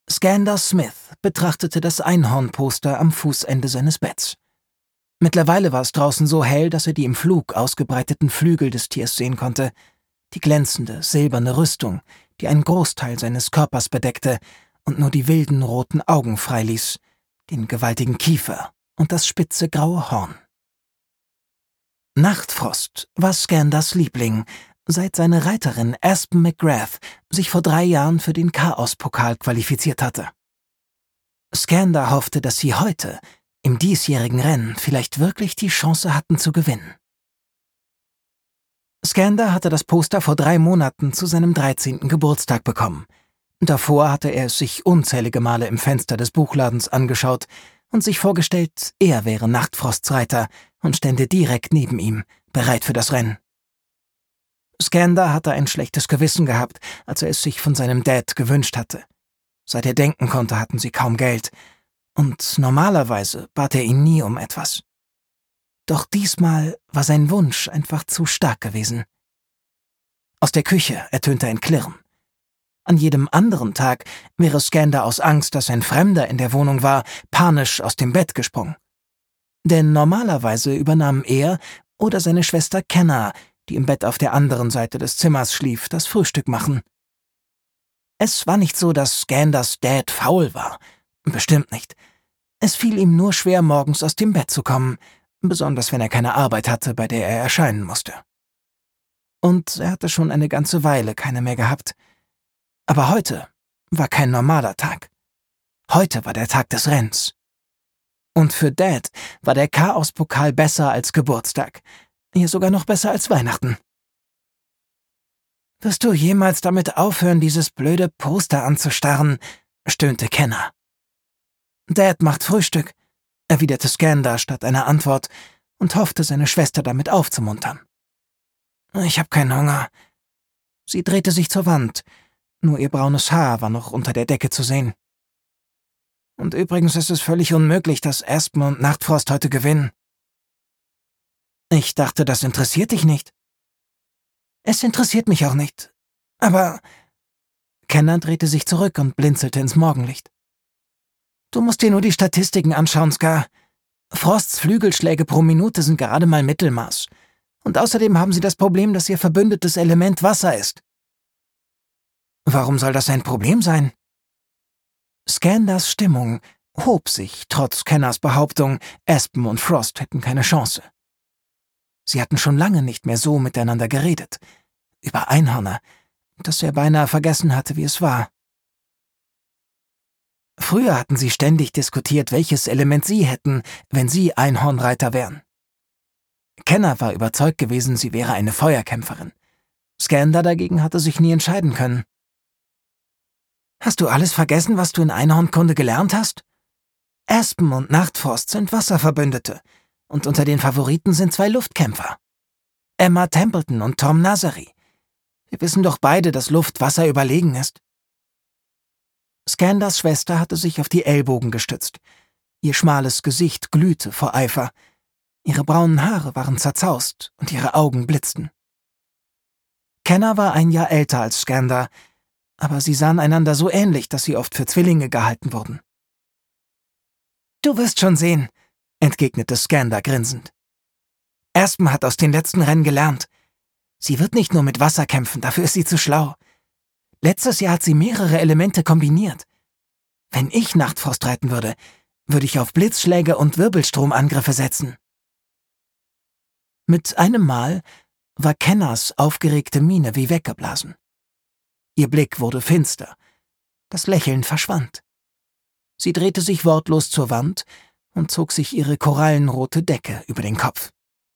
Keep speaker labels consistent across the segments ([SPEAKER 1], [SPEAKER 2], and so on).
[SPEAKER 1] Skander Smith betrachtete das Einhornposter am Fußende seines Betts. Mittlerweile war es draußen so hell, dass er die im Flug ausgebreiteten Flügel des Tiers sehen konnte, die glänzende, silberne Rüstung, die einen Großteil seines Körpers bedeckte und nur die wilden, roten Augen freiließ, den gewaltigen Kiefer und das spitze graue Horn. Nachtfrost war Skanders Liebling, seit seine Reiterin Aspen McGrath sich vor 3 Jahren für den Chaos-Pokal qualifiziert hatte. Skander hoffte, dass sie heute, im diesjährigen Rennen, vielleicht wirklich die Chance hatten zu gewinnen. Skander hatte das Poster vor 3 Monaten zu seinem 13. Geburtstag bekommen. Davor hatte er es sich unzählige Male im Fenster des Buchladens angeschaut und sich vorgestellt, er wäre Nachtfrosts Reiter und stände direkt neben ihm, bereit für das Rennen. Skander hatte ein schlechtes Gewissen gehabt, als er es sich von seinem Dad gewünscht hatte. Seit er denken konnte, hatten sie kaum Geld, und normalerweise bat er ihn nie um etwas. Doch diesmal war sein Wunsch einfach zu stark gewesen. Aus der Küche ertönte ein Klirren. An jedem anderen Tag wäre Skander aus Angst, dass ein Fremder in der Wohnung war, panisch aus dem Bett gesprungen. Denn normalerweise übernahmen er oder seine Schwester Kenna, die im Bett auf der anderen Seite des Zimmers schlief, das Frühstück machen. Es war nicht so, dass Skanders Dad faul war. Bestimmt nicht. Es fiel ihm nur schwer, morgens aus dem Bett zu kommen, besonders wenn er keine Arbeit hatte, bei der er erscheinen musste. Und er hatte schon eine ganze Weile keine mehr gehabt. Aber heute war kein normaler Tag. Heute war der Tag des Rennens. Und für Dad war der Chaos-Pokal besser als Geburtstag. Hier sogar noch besser als Weihnachten. »Wirst du jemals damit aufhören, dieses blöde Poster anzustarren?« stöhnte Kenna. »Dad macht Frühstück«, erwiderte Skander statt einer Antwort und hoffte, seine Schwester damit aufzumuntern. »Ich hab keinen Hunger.« Sie drehte sich zur Wand, nur ihr braunes Haar war noch unter der Decke zu sehen. »Und übrigens ist es völlig unmöglich, dass Aspen und Nachtfrost heute gewinnen.« »Ich dachte, das interessiert dich nicht.« »Es interessiert mich auch nicht. Aber...« Kenna drehte sich zurück und blinzelte ins Morgenlicht. »Du musst dir nur die Statistiken anschauen, Ska. Frosts Flügelschläge pro Minute sind gerade mal Mittelmaß. Und außerdem haben sie das Problem, dass ihr verbündetes Element Wasser ist.« »Warum soll das ein Problem sein?« Skanders Stimmung hob sich, trotz Kennas Behauptung, Aspen und Frost hätten keine Chance. Sie hatten schon lange nicht mehr so miteinander geredet. Über Einhörner, dass er beinahe vergessen hatte, wie es war. Früher hatten sie ständig diskutiert, welches Element sie hätten, wenn sie Einhornreiter wären. Kenna war überzeugt gewesen, sie wäre eine Feuerkämpferin. Skander dagegen hatte sich nie entscheiden können. »Hast du alles vergessen, was du in Einhornkunde gelernt hast? Aspen und Nachtfrost sind Wasserverbündete. Und unter den Favoriten sind 2 Luftkämpfer. Emma Templeton und Tom Nazary. Wir wissen doch beide, dass Luft Wasser überlegen ist.« Skanders Schwester hatte sich auf die Ellbogen gestützt. Ihr schmales Gesicht glühte vor Eifer. Ihre braunen Haare waren zerzaust und ihre Augen blitzten. Kenna war 1 Jahr älter als Skander, aber sie sahen einander so ähnlich, dass sie oft für Zwillinge gehalten wurden. »Du wirst schon sehen«, entgegnete Skander grinsend. »Aspen hat aus den letzten Rennen gelernt. Sie wird nicht nur mit Wasser kämpfen, dafür ist sie zu schlau. Letztes Jahr hat sie mehrere Elemente kombiniert. Wenn ich Nachtfrost reiten würde, würde ich auf Blitzschläge und Wirbelstromangriffe setzen.« Mit einem Mal war Kennas aufgeregte Miene wie weggeblasen. Ihr Blick wurde finster. Das Lächeln verschwand. Sie drehte sich wortlos zur Wand und zog sich ihre korallenrote Decke über den Kopf.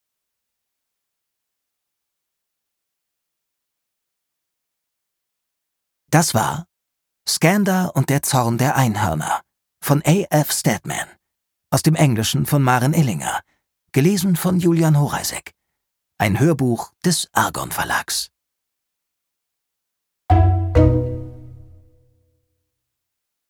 [SPEAKER 1] Das war Skander und der Zorn der Einhörner von A.F. Stedman, aus dem Englischen von Maren Illinger, gelesen von Julian Horeisek, ein Hörbuch des Argon Verlags.